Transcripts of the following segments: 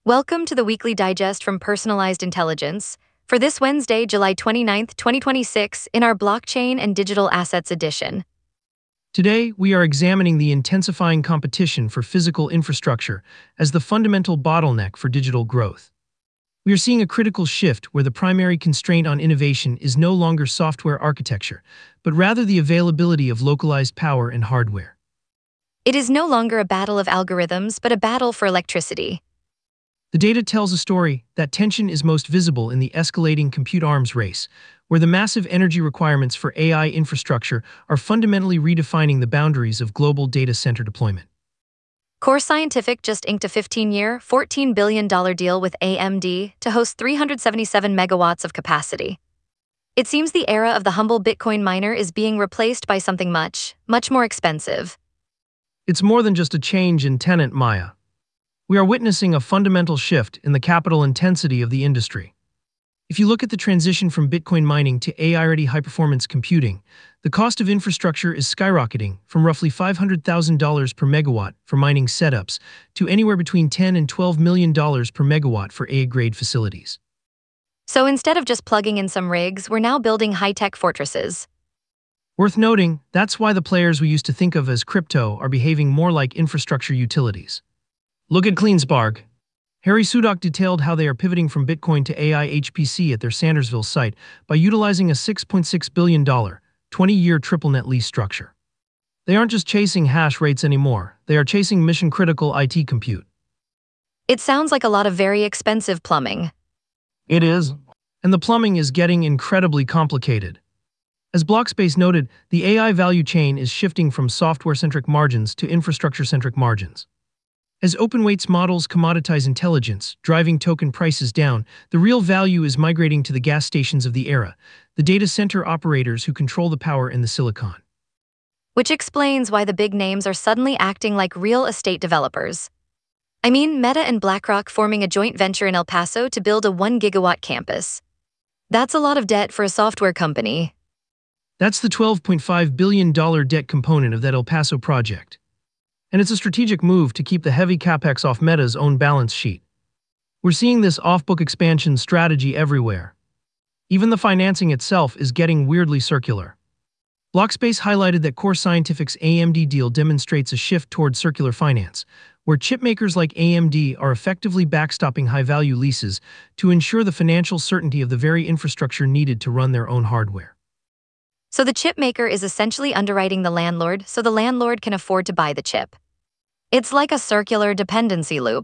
Welcome to the weekly digest from Personalized Intelligence. For this Wednesday, July 29th, 2026, in our Blockchain and Digital Assets edition. Today, we are examining the intensifying competition for physical infrastructure as the fundamental bottleneck for digital growth. We are seeing a critical shift where the primary constraint on innovation is no longer software architecture, but rather the availability of localized power and hardware. It is no longer a battle of algorithms, but a battle for electricity. The data tells a story. That tension is most visible in the escalating compute arms race, where the massive energy requirements for AI infrastructure are fundamentally redefining the boundaries of global data center deployment. Core Scientific just inked a 15-year, $14 billion deal with AMD to host 377 megawatts of capacity. It seems the era of the humble Bitcoin miner is being replaced by something much more expensive. It's more than just a change in tenant, Maya. We are witnessing a fundamental shift in the capital intensity of the industry. If you look at the transition from Bitcoin mining to AI-ready high-performance computing, the cost of infrastructure is skyrocketing from roughly $500,000 per megawatt for mining setups to anywhere between $10 and $12 million per megawatt for AI-grade facilities. So instead of just plugging in some rigs, we're now building high-tech fortresses. Worth noting, that's why the players we used to think of as crypto are behaving more like infrastructure utilities. Look at CleanSpark. Harry Sudock detailed how they are pivoting from Bitcoin to AI HPC at their Sandersville site by utilizing a $6.6 billion, 20-year triple-net lease structure. They aren't just chasing hash rates anymore, they are chasing mission-critical IT compute. It sounds like a lot of very expensive plumbing. It is. And the plumbing is getting incredibly complicated. As Blockspace noted, the AI value chain is shifting from software-centric margins to infrastructure-centric margins. As open-weights models commoditize intelligence, driving token prices down, the real value is migrating to the gas stations of the era, the data center operators who control the power in the silicon. Which explains why the big names are suddenly acting like real estate developers. I mean, Meta and BlackRock forming a joint venture in El Paso to build a 1-gigawatt campus. That's a lot of debt for a software company. That's the $12.5 billion debt component of that El Paso project. And it's a strategic move to keep the heavy capex off Meta's own balance sheet. We're seeing this off-book expansion strategy everywhere. Even the financing itself is getting weirdly circular. Blockspace highlighted that Core Scientific's AMD deal demonstrates a shift toward circular finance, where chipmakers like AMD are effectively backstopping high-value leases to ensure the financial certainty of the very infrastructure needed to run their own hardware. So the chip maker is essentially underwriting the landlord so the landlord can afford to buy the chip. It's like a circular dependency loop.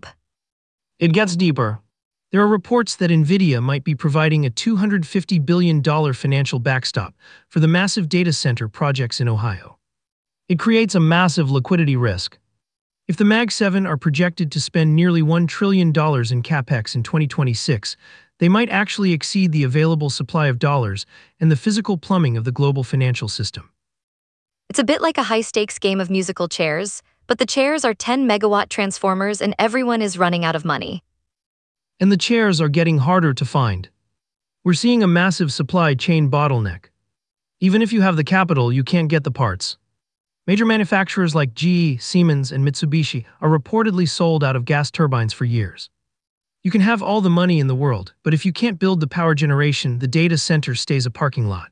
It gets deeper. There are reports that NVIDIA might be providing a $250 billion financial backstop for the massive data center projects in Ohio. It creates a massive liquidity risk. If the Mag 7 are projected to spend nearly $1 trillion in capex in 2026, they might actually exceed the available supply of dollars and the physical plumbing of the global financial system. It's a bit like a high-stakes game of musical chairs, but the chairs are 10-megawatt transformers and everyone is running out of money. And the chairs are getting harder to find. We're seeing a massive supply chain bottleneck. Even if you have the capital, you can't get the parts. Major manufacturers like GE, Siemens, and Mitsubishi are reportedly sold out of gas turbines for years. You can have all the money in the world, but if you can't build the power generation, the data center stays a parking lot.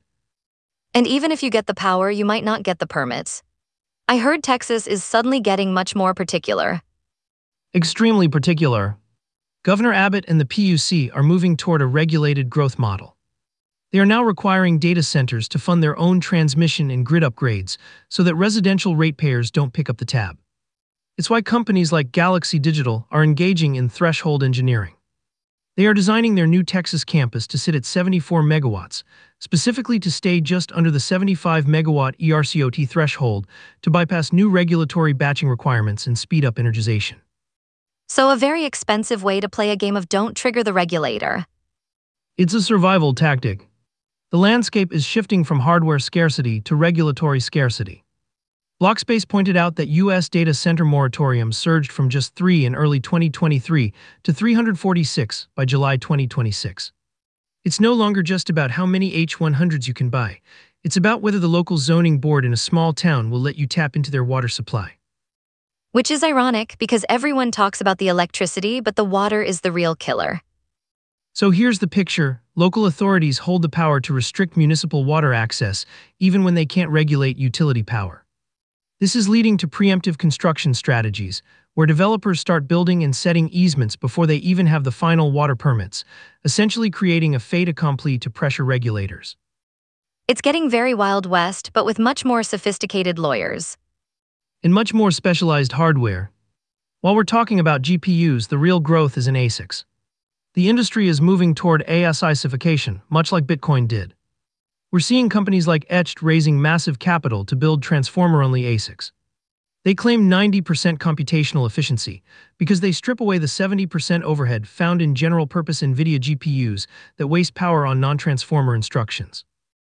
And even if you get the power, you might not get the permits. I heard Texas is suddenly getting much more particular. Extremely particular. Governor Abbott and the PUC are moving toward a regulated growth model. They are now requiring data centers to fund their own transmission and grid upgrades so that residential ratepayers don't pick up the tab. It's why companies like Galaxy Digital are engaging in threshold engineering. They are designing their new Texas campus to sit at 74 megawatts, specifically to stay just under the 75 megawatt ERCOT threshold to bypass new regulatory batching requirements and speed up energization. So a very expensive way to play a game of don't trigger the regulator. It's a survival tactic. The landscape is shifting from hardware scarcity to regulatory scarcity. Blockspace pointed out that U.S. data center moratoriums surged from just 3 in early 2023 to 346 by July 2026. It's no longer just about how many H100s you can buy. It's about whether the local zoning board in a small town will let you tap into their water supply. Which is ironic because everyone talks about the electricity, but the water is the real killer. So here's the picture. Local authorities hold the power to restrict municipal water access, even when they can't regulate utility power. This is leading to preemptive construction strategies, where developers start building and setting easements before they even have the final water permits, essentially creating a fait accompli to pressure regulators. It's getting very Wild West, but with much more sophisticated lawyers. And much more specialized hardware. While we're talking about GPUs, the real growth is in ASICs. The industry is moving toward ASICification, much like Bitcoin did. We're seeing companies like Etched raising massive capital to build transformer-only ASICs. They claim 90% computational efficiency because they strip away the 70% overhead found in general-purpose NVIDIA GPUs that waste power on non-transformer instructions.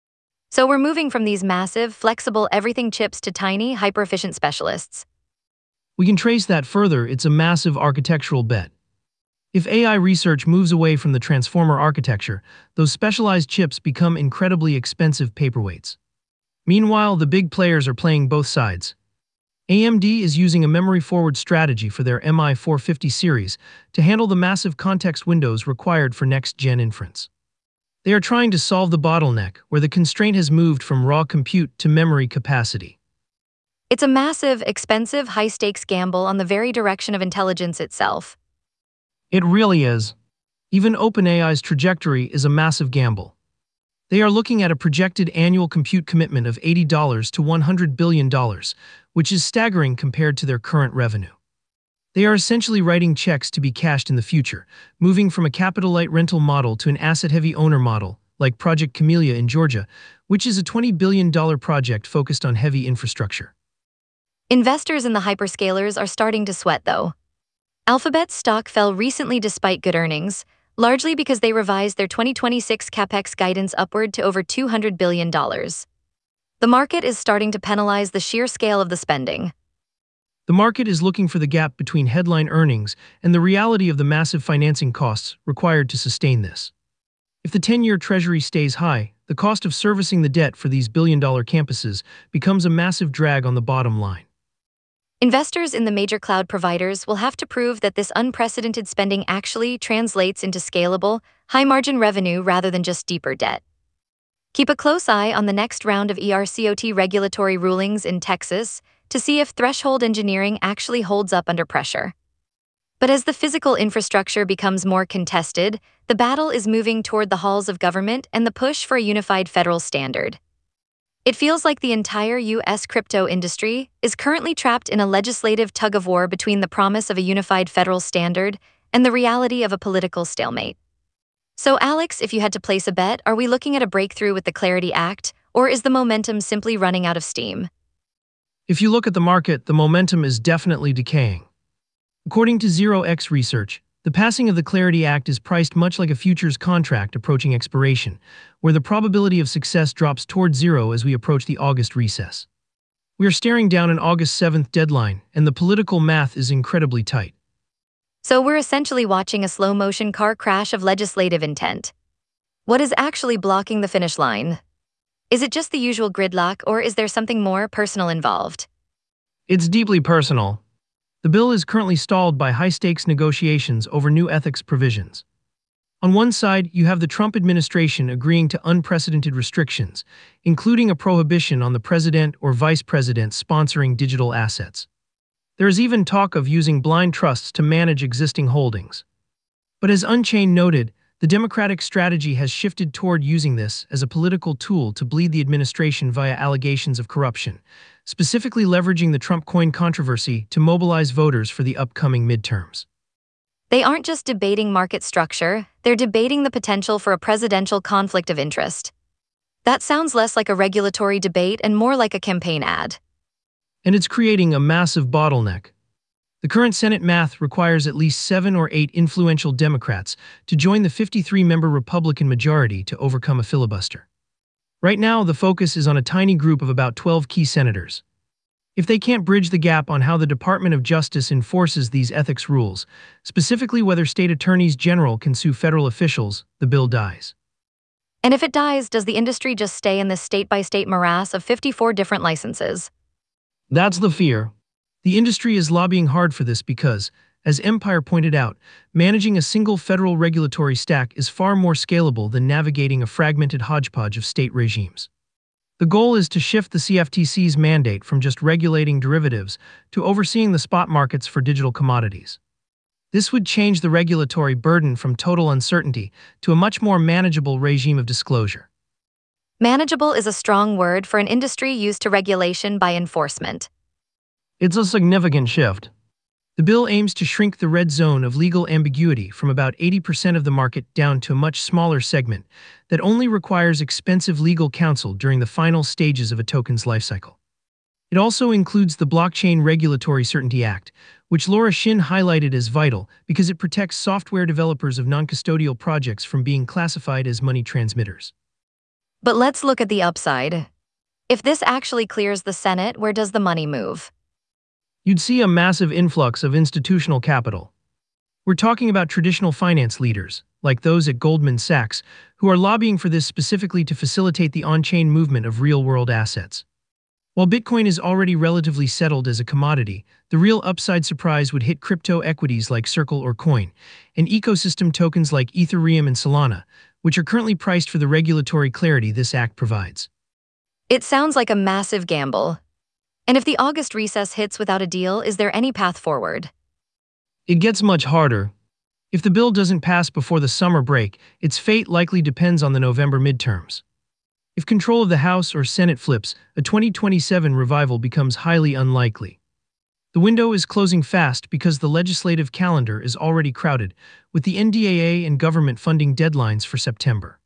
So we're moving from these massive, flexible everything chips to tiny, hyper-efficient specialists. We can trace that further. It's a massive architectural bet. If AI research moves away from the transformer architecture, those specialized chips become incredibly expensive paperweights. Meanwhile, the big players are playing both sides. AMD is using a memory-forward strategy for their MI450 series to handle the massive context windows required for next-gen inference. They are trying to solve the bottleneck, where the constraint has moved from raw compute to memory capacity. It's a massive, expensive, high-stakes gamble on the very direction of intelligence itself. It really is. Even OpenAI's trajectory is a massive gamble. They are looking at a projected annual compute commitment of $80 to $100 billion, which is staggering compared to their current revenue. They are essentially writing checks to be cashed in the future, moving from a capital-light rental model to an asset-heavy owner model, like Project Camellia in Georgia, which is a $20 billion project focused on heavy infrastructure. Investors in the hyperscalers are starting to sweat, though. Alphabet's stock fell recently despite good earnings, largely because they revised their 2026 capex guidance upward to over $200 billion. The market is starting to penalize the sheer scale of the spending. The market is looking for the gap between headline earnings and the reality of the massive financing costs required to sustain this. If the 10-year Treasury stays high, the cost of servicing the debt for these billion-dollar campuses becomes a massive drag on the bottom line. Investors in the major cloud providers will have to prove that this unprecedented spending actually translates into scalable, high-margin revenue rather than just deeper debt. Keep a close eye on the next round of ERCOT regulatory rulings in Texas to see if threshold engineering actually holds up under pressure. But as the physical infrastructure becomes more contested, the battle is moving toward the halls of government and the push for a unified federal standard. It feels like the entire U.S. crypto industry is currently trapped in a legislative tug-of-war between the promise of a unified federal standard and the reality of a political stalemate. So, Alex, if you had to place a bet, are we looking at a breakthrough with the Clarity Act, or is the momentum simply running out of steam? If you look at the market, the momentum is definitely decaying. According to ZeroX Research, the passing of the Clarity Act is priced much like a futures contract approaching expiration, where the probability of success drops toward zero as we approach the August recess. We are staring down an August 7th deadline, and the political math is incredibly tight. So we're essentially watching a slow-motion car crash of legislative intent. What is actually blocking the finish line? Is it just the usual gridlock, or is there something more personal involved? It's deeply personal. The bill is currently stalled by high-stakes negotiations over new ethics provisions. On one side, you have the Trump administration agreeing to unprecedented restrictions, including a prohibition on the president or vice president sponsoring digital assets. There is even talk of using blind trusts to manage existing holdings. But as Unchained noted, the Democratic strategy has shifted toward using this as a political tool to bleed the administration via allegations of corruption, specifically leveraging the Trump coin controversy to mobilize voters for the upcoming midterms. They aren't just debating market structure, they're debating the potential for a presidential conflict of interest. That sounds less like a regulatory debate and more like a campaign ad. And it's creating a massive bottleneck. The current Senate math requires at least 7 or 8 influential Democrats to join the 53-member Republican majority to overcome a filibuster. Right now, the focus is on a tiny group of about 12 key senators. If they can't bridge the gap on how the Department of Justice enforces these ethics rules, specifically whether state attorneys general can sue federal officials, the bill dies. And if it dies, does the industry just stay in this state-by-state morass of 54 different licenses? That's the fear. The industry is lobbying hard for this because, as Empire pointed out, managing a single federal regulatory stack is far more scalable than navigating a fragmented hodgepodge of state regimes. The goal is to shift the CFTC's mandate from just regulating derivatives to overseeing the spot markets for digital commodities. This would change the regulatory burden from total uncertainty to a much more manageable regime of disclosure. Manageable is a strong word for an industry used to regulation by enforcement. It's a significant shift. The bill aims to shrink the red zone of legal ambiguity from about 80% of the market down to a much smaller segment that only requires expensive legal counsel during the final stages of a token's lifecycle. It also includes the Blockchain Regulatory Certainty Act, which Laura Shin highlighted as vital because it protects software developers of non-custodial projects from being classified as money transmitters. But let's look at the upside. If this actually clears the Senate, where does the money move? You'd see a massive influx of institutional capital. We're talking about traditional finance leaders, like those at Goldman Sachs, who are lobbying for this specifically to facilitate the on-chain movement of real-world assets. While Bitcoin is already relatively settled as a commodity, the real upside surprise would hit crypto equities like Circle or Coin, and ecosystem tokens like Ethereum and Solana, which are currently priced for the regulatory clarity this act provides. It sounds like a massive gamble. And if the August recess hits without a deal, is there any path forward? It gets much harder. If the bill doesn't pass before the summer break, its fate likely depends on the November midterms. If control of the House or Senate flips, a 2027 revival becomes highly unlikely. The window is closing fast because the legislative calendar is already crowded, with the NDAA and government funding deadlines for September.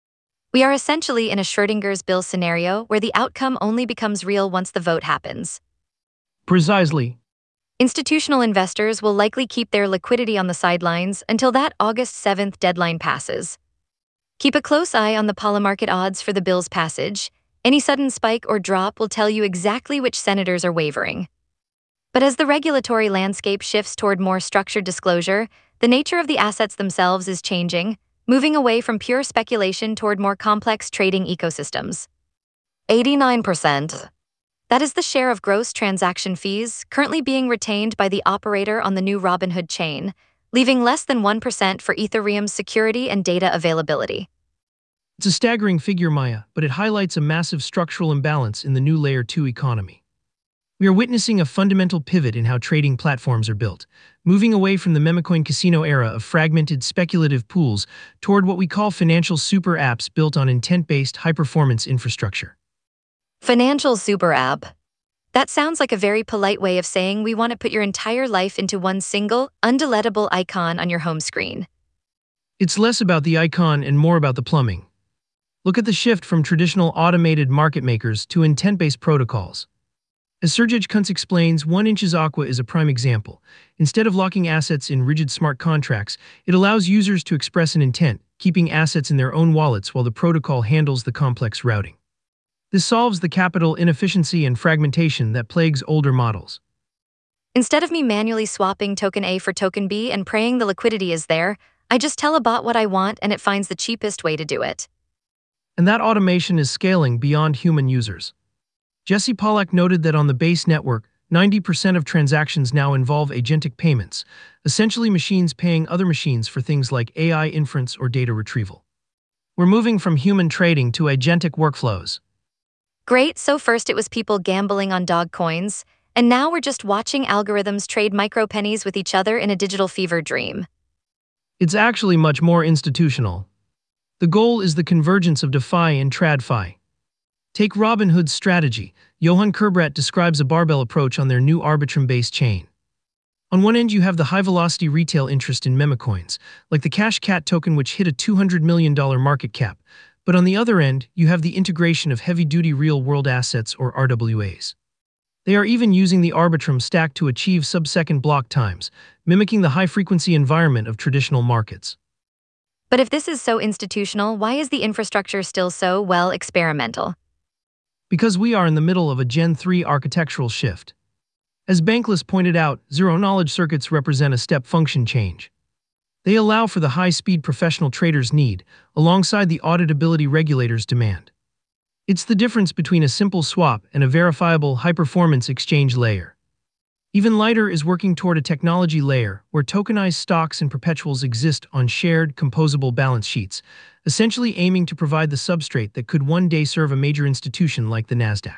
We are essentially in a Schrödinger's bill scenario where the outcome only becomes real once the vote happens. Precisely. Institutional investors will likely keep their liquidity on the sidelines until that August 7th deadline passes. Keep a close eye on the polymarket odds for the bill's passage. Any sudden spike or drop will tell you exactly which senators are wavering. But as the regulatory landscape shifts toward more structured disclosure, the nature of the assets themselves is changing, moving away from pure speculation toward more complex trading ecosystems. 89%. That is the share of gross transaction fees currently being retained by the operator on the new Robinhood chain, leaving less than 1% for Ethereum's security and data availability. It's a staggering figure, Maya, but it highlights a massive structural imbalance in the new Layer 2 economy. We are witnessing a fundamental pivot in how trading platforms are built, moving away from the memecoin casino era of fragmented speculative pools toward what we call financial super apps built on intent-based high-performance infrastructure. Financial super app. That sounds like a very polite way of saying we want to put your entire life into one single, undeletable icon on your home screen. It's less about the icon and more about the plumbing. Look at the shift from traditional automated market makers to intent-based protocols. As Sergej Kuntz explains, 1inches Aqua is a prime example. Instead of locking assets in rigid smart contracts, it allows users to express an intent, keeping assets in their own wallets while the protocol handles the complex routing. This solves the capital inefficiency and fragmentation that plagues older models. Instead of me manually swapping token A for token B and praying the liquidity is there, I just tell a bot what I want and it finds the cheapest way to do it. And that automation is scaling beyond human users. Jesse Pollack noted that on the Base network, 90% of transactions now involve agentic payments, essentially machines paying other machines for things like AI inference or data retrieval. We're moving from human trading to agentic workflows. Great, so first it was people gambling on dog coins, and now we're just watching algorithms trade micropennies with each other in a digital fever dream. It's actually much more institutional. The goal is the convergence of DeFi and TradFi. Take Robinhood's strategy. Johan Kerbrat describes a barbell approach on their new Arbitrum-based chain. On one end, you have the high-velocity retail interest in memecoins, like the Cash Cat token which hit a $200 million market cap, but on the other end, you have the integration of heavy-duty real-world assets or RWAs. They are even using the Arbitrum stack to achieve sub-second block times, mimicking the high-frequency environment of traditional markets. But if this is so institutional, why is the infrastructure still so, well, experimental? Because we are in the middle of a Gen 3 architectural shift. As Bankless pointed out, zero-knowledge circuits represent a step function change. They allow for the high-speed professional traders need, alongside the auditability regulators demand. It's the difference between a simple swap and a verifiable high-performance exchange layer. Even Lighter is working toward a technology layer where tokenized stocks and perpetuals exist on shared, composable balance sheets, essentially aiming to provide the substrate that could one day serve a major institution like the Nasdaq.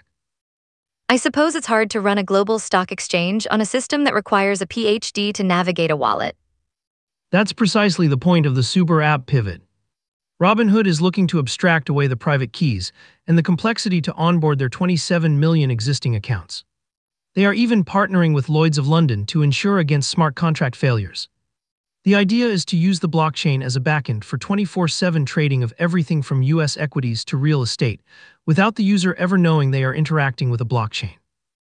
I suppose it's hard to run a global stock exchange on a system that requires a PhD to navigate a wallet. That's precisely the point of the Super App pivot. Robinhood is looking to abstract away the private keys and the complexity to onboard their 27 million existing accounts. They are even partnering with Lloyd's of London to ensure against smart contract failures. The idea is to use the blockchain as a backend for 24/7 trading of everything from US equities to real estate, without the user ever knowing they are interacting with a blockchain.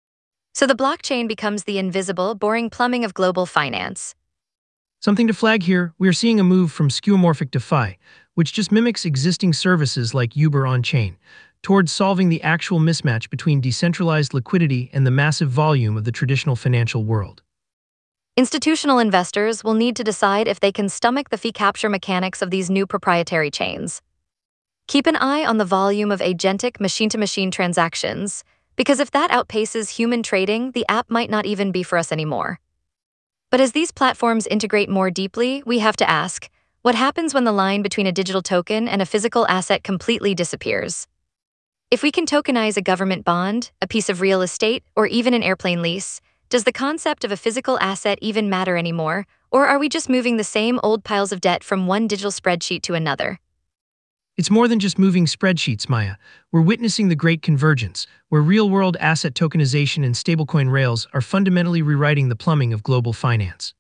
So the blockchain becomes the invisible, boring plumbing of global finance. Something to flag here, we are seeing a move from skeuomorphic DeFi, which just mimics existing services like Uber on-chain, towards solving the actual mismatch between decentralized liquidity and the massive volume of the traditional financial world. Institutional investors will need to decide if they can stomach the fee capture mechanics of these new proprietary chains. Keep an eye on the volume of agentic machine-to-machine transactions, because if that outpaces human trading, the app might not even be for us anymore. But as these platforms integrate more deeply, we have to ask, what happens when the line between a digital token and a physical asset completely disappears? If we can tokenize a government bond, a piece of real estate, or even an airplane lease, does the concept of a physical asset even matter anymore, or are we just moving the same old piles of debt from one digital spreadsheet to another? It's more than just moving spreadsheets, Maya. We're witnessing the great convergence, where real-world asset tokenization and stablecoin rails are fundamentally rewriting the plumbing of global finance.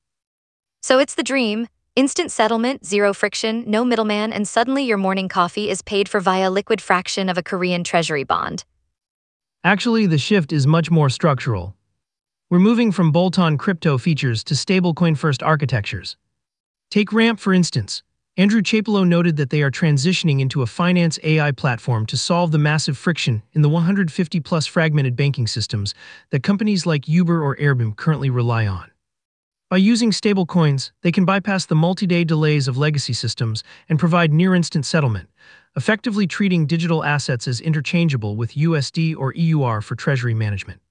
So it's the dream. Instant settlement, zero friction, no middleman, and suddenly your morning coffee is paid for via liquid fraction of a Korean treasury bond. Actually, the shift is much more structural. We're moving from bolt-on crypto features to stablecoin-first architectures. Take Ramp, for instance. Andrew Chapelo noted that they are transitioning into a finance AI platform to solve the massive friction in the 150-plus fragmented banking systems that companies like Uber or Airbnb currently rely on. By using stablecoins, they can bypass the multi-day delays of legacy systems and provide near-instant settlement, effectively treating digital assets as interchangeable with USD or EUR for treasury management.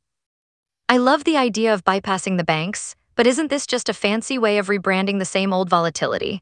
I love the idea of bypassing the banks, but isn't this just a fancy way of rebranding the same old volatility?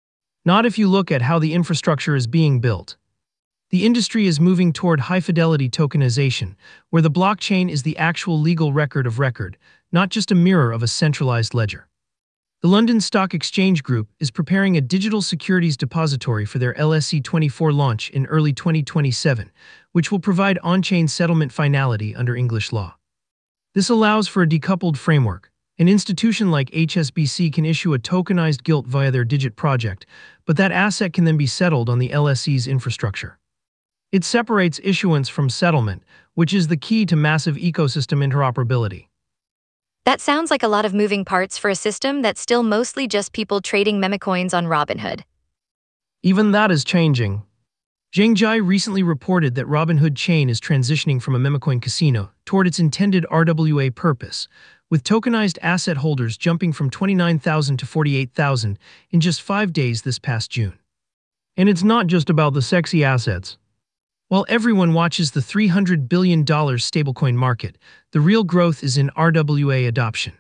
Not if you look at how the infrastructure is being built. The industry is moving toward high-fidelity tokenization, where the blockchain is the actual legal record of record, not just a mirror of a centralized ledger. The London Stock Exchange Group is preparing a digital securities depository for their LSE24 launch in early 2027, which will provide on-chain settlement finality under English law. This allows for a decoupled framework. An institution like HSBC can issue a tokenized gilt via their Digit project, but that asset can then be settled on the LSE's infrastructure. It separates issuance from settlement, which is the key to massive ecosystem interoperability. That sounds like a lot of moving parts for a system that's still mostly just people trading memecoins on Robinhood. Even that is changing. Zheng Jie recently reported that Robinhood Chain is transitioning from a memecoin casino toward its intended RWA purpose, with tokenized asset holders jumping from 29,000 to 48,000 in just 5 days this past June. And it's not just about the sexy assets. While everyone watches the $300 billion stablecoin market, the real growth is in RWA adoption.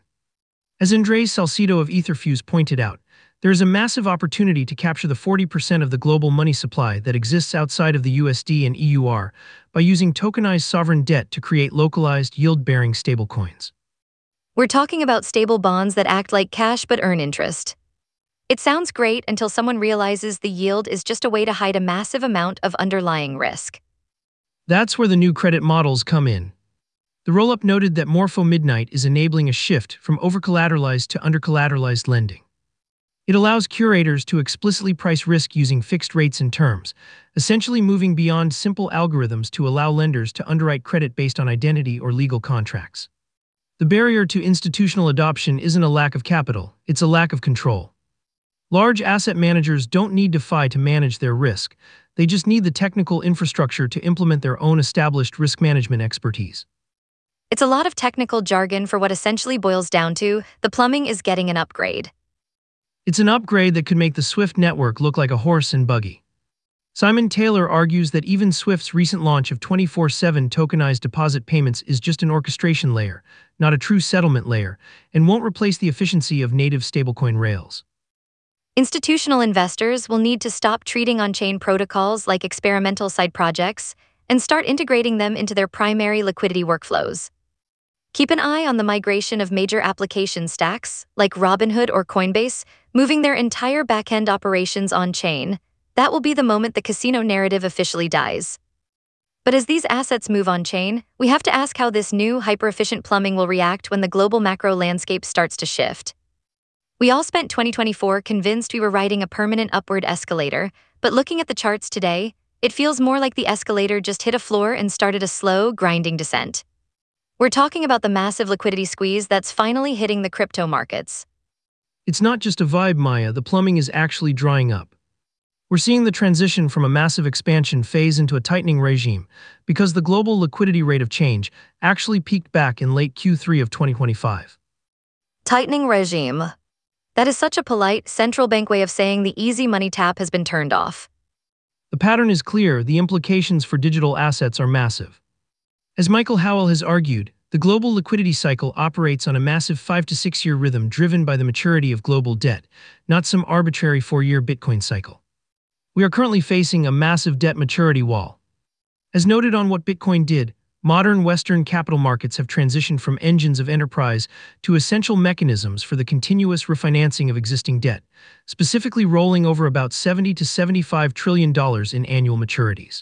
As Andres Salcido of Etherfuse pointed out, there is a massive opportunity to capture the 40% of the global money supply that exists outside of the USD and EUR by using tokenized sovereign debt to create localized, yield-bearing stablecoins. We're talking about stable bonds that act like cash but earn interest. It sounds great until someone realizes the yield is just a way to hide a massive amount of underlying risk. That's where the new credit models come in. The roll-up noted that Morpho Midnight is enabling a shift from over-collateralized to under-collateralized lending. It allows curators to explicitly price risk using fixed rates and terms, essentially moving beyond simple algorithms to allow lenders to underwrite credit based on identity or legal contracts. The barrier to institutional adoption isn't a lack of capital, it's a lack of control. Large asset managers don't need DeFi to manage their risk, they just need the technical infrastructure to implement their own established risk management expertise. It's a lot of technical jargon for what essentially boils down to, the plumbing is getting an upgrade. It's an upgrade that could make the Swift network look like a horse and buggy. Simon Taylor argues that even SWIFT's recent launch of 24/7 tokenized deposit payments is just an orchestration layer, not a true settlement layer, and won't replace the efficiency of native stablecoin rails. Institutional investors will need to stop treating on-chain protocols like experimental side projects and start integrating them into their primary liquidity workflows. Keep an eye on the migration of major application stacks, like Robinhood or Coinbase, moving their entire back-end operations on-chain. That will be the moment the casino narrative officially dies. But as these assets move on-chain, we have to ask how this new, hyper-efficient plumbing will react when the global macro landscape starts to shift. We all spent 2024 convinced we were riding a permanent upward escalator, but looking at the charts today, it feels more like the escalator just hit a floor and started a slow, grinding descent. We're talking about the massive liquidity squeeze that's finally hitting the crypto markets. It's not just a vibe, Maya, the plumbing is actually drying up. We're seeing the transition from a massive expansion phase into a tightening regime because the global liquidity rate of change actually peaked back in late Q3 of 2025. Tightening regime. That is such a polite, central bank way of saying the easy money tap has been turned off. The pattern is clear, the implications for digital assets are massive. As Michael Howell has argued, the global liquidity cycle operates on a massive 5 to 6 year rhythm driven by the maturity of global debt, not some arbitrary 4-year Bitcoin cycle. We are currently facing a massive debt maturity wall. As noted on What Bitcoin Did, modern Western capital markets have transitioned from engines of enterprise to essential mechanisms for the continuous refinancing of existing debt, specifically rolling over about $70 to $75 trillion in annual maturities.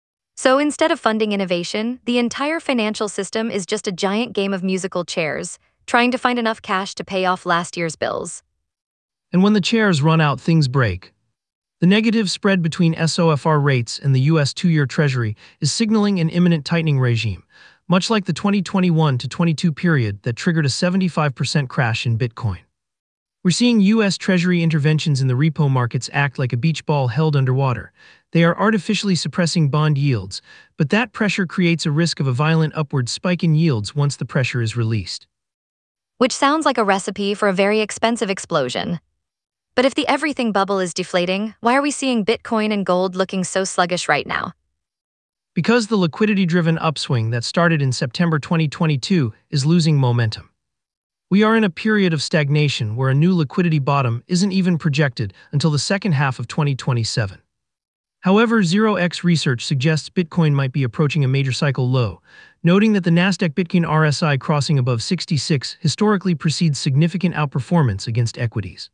So instead of funding innovation, the entire financial system is just a giant game of musical chairs, trying to find enough cash to pay off last year's bills. And when the chairs run out, things break. The negative spread between SOFR rates and the US 2-year Treasury is signaling an imminent tightening regime, much like the 2021 to 22 period that triggered a 75% crash in Bitcoin. We're seeing US Treasury interventions in the repo markets act like a beach ball held underwater. They are artificially suppressing bond yields, but that pressure creates a risk of a violent upward spike in yields once the pressure is released. Which sounds like a recipe for a very expensive explosion. But if the everything bubble is deflating, why are we seeing Bitcoin and gold looking so sluggish right now? Because the liquidity-driven upswing that started in September 2022 is losing momentum. We are in a period of stagnation where a new liquidity bottom isn't even projected until the second half of 2027. However, 0x Research suggests Bitcoin might be approaching a major cycle low, noting that the Nasdaq Bitcoin RSI crossing above 66 historically precedes significant outperformance against equities.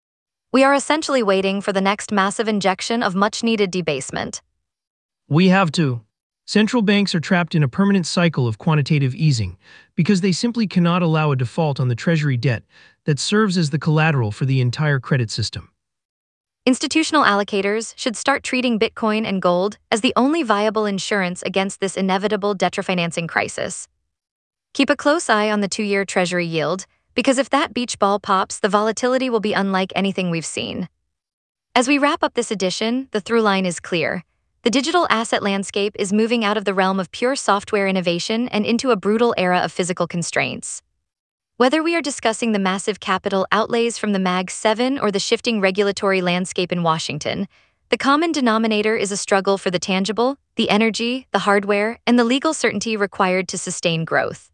We are essentially waiting for the next massive injection of much-needed debasement. We have to. Central banks are trapped in a permanent cycle of quantitative easing because they simply cannot allow a default on the Treasury debt that serves as the collateral for the entire credit system. Institutional allocators should start treating Bitcoin and gold as the only viable insurance against this inevitable debt refinancing crisis. Keep a close eye on the 2-year Treasury yield, because if that beach ball pops, the volatility will be unlike anything we've seen. As we wrap up this edition, the through line is clear. The digital asset landscape is moving out of the realm of pure software innovation and into a brutal era of physical constraints. Whether we are discussing the massive capital outlays from the Mag 7 or the shifting regulatory landscape in Washington, the common denominator is a struggle for the tangible, the energy, the hardware, and the legal certainty required to sustain growth.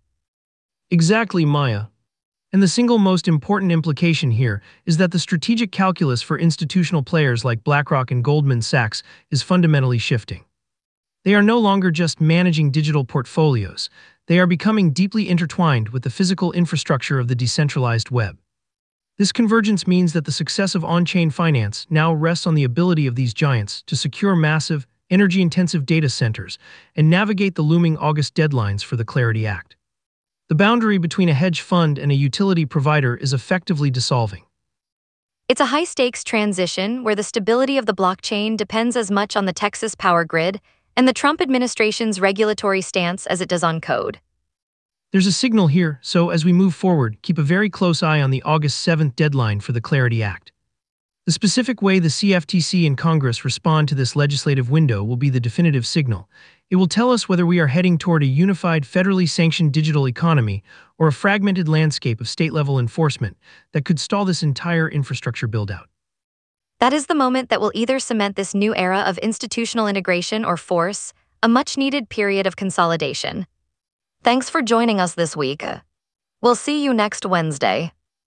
Exactly, Maya. And the single most important implication here is that the strategic calculus for institutional players like BlackRock and Goldman Sachs is fundamentally shifting. They are no longer just managing digital portfolios, they are becoming deeply intertwined with the physical infrastructure of the decentralized web. This convergence means that the success of on-chain finance now rests on the ability of these giants to secure massive, energy-intensive data centers and navigate the looming August deadlines for the Clarity Act. The boundary between a hedge fund and a utility provider is effectively dissolving. It's a high-stakes transition where the stability of the blockchain depends as much on the Texas power grid and the Trump administration's regulatory stance as it does on code. There's a signal here, so as we move forward, keep a very close eye on the August 7th deadline for the Clarity Act. The specific way the CFTC and Congress respond to this legislative window will be the definitive signal. It will tell us whether we are heading toward a unified, federally sanctioned digital economy or a fragmented landscape of state-level enforcement that could stall this entire infrastructure build-out. That is the moment that will either cement this new era of institutional integration or force a much-needed period of consolidation. Thanks for joining us this week. We'll see you next Wednesday.